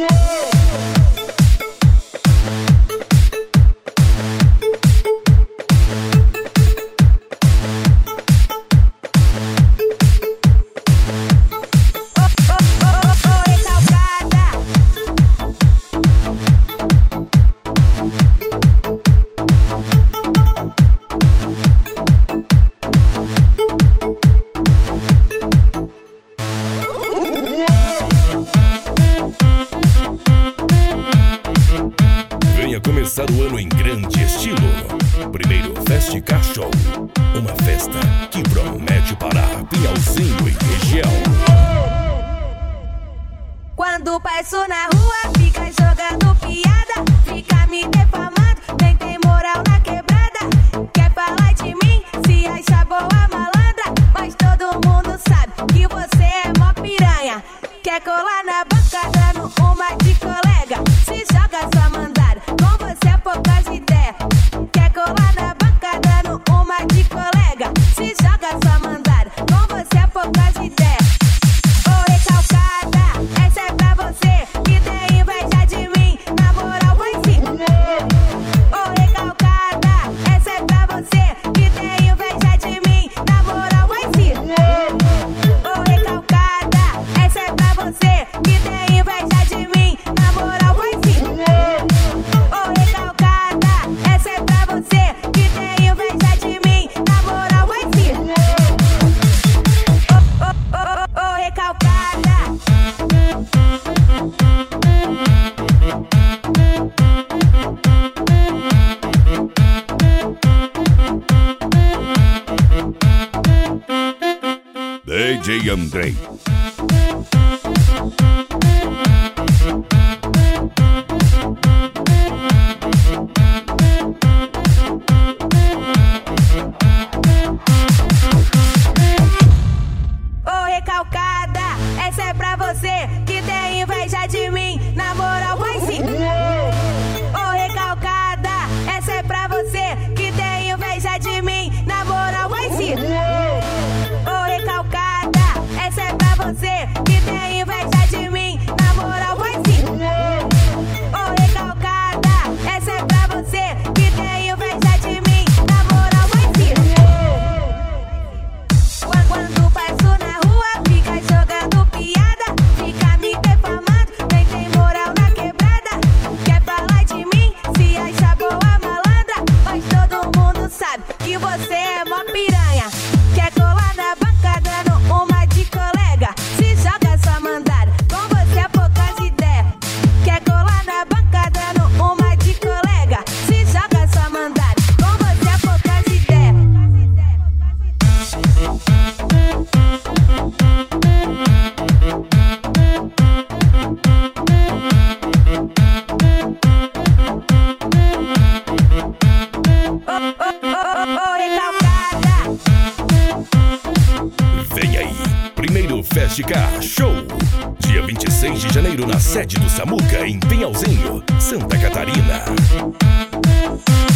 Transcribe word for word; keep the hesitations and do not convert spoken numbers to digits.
Começar o ano em grande estilo. Primeiro Festicar Show, uma festa que promete parar Pinhalzinho e região. Quando passo na rua, fica jogando piada, fica me defamando, nem tem moral na quebrada. Quer falar de mim, se acha boa malandra, mas todo mundo sabe que você é mó piranha. Quer colar na banca dando uma de colega, se joga sua mandada, com você é poucas ideias. Quer colar na banca dando uma de colega, se joga sua mandada, com você é poucas ideias. Ô recalcada, essa é pra você que tem inveja de mim, na moral vai sim. Ô recalcada, essa é pra você que tem inveja de mim, na moral vai sim. Ô recalcada, essa é pra você que tem inveja de mim, na moral vai sim. Ô recalcada, essa é pra você que tem inveja de mim, na moral vai sim. Ô, ô, ô, ô recalcada. D J Andrei. Ô recalcada, essa é pra você que tem inveja de mim, na moral vai sim. Ô recalcada, essa é pra você que tem inveja de mim, na moral vai sim. Ô recalcada, essa é pra você que tem inveja de mim, na moral vai sim. Ô recalcada, essa é pra você que tem inveja de mim, na moral vai sim. Quando passo na rua, fica jogando piada, fica me defamando, nem tem moral na quebrada. Quer falar de mim, se acha boa malandra, mas todo mundo sabe que você é mó piranha. Quer colar na banca dando uma de colega, se joga sua mandada, com você é poucas ideias. Quer colar na banca dando uma de colega, se joga sua mandada, com você é poucas ideias. Ô, ô, ô, ô, recalcada. Vem aí, primeiro Festicar Show, dia vinte e seis de janeiro na sede do Samuca, em Pinhalzinho, Santa Catarina.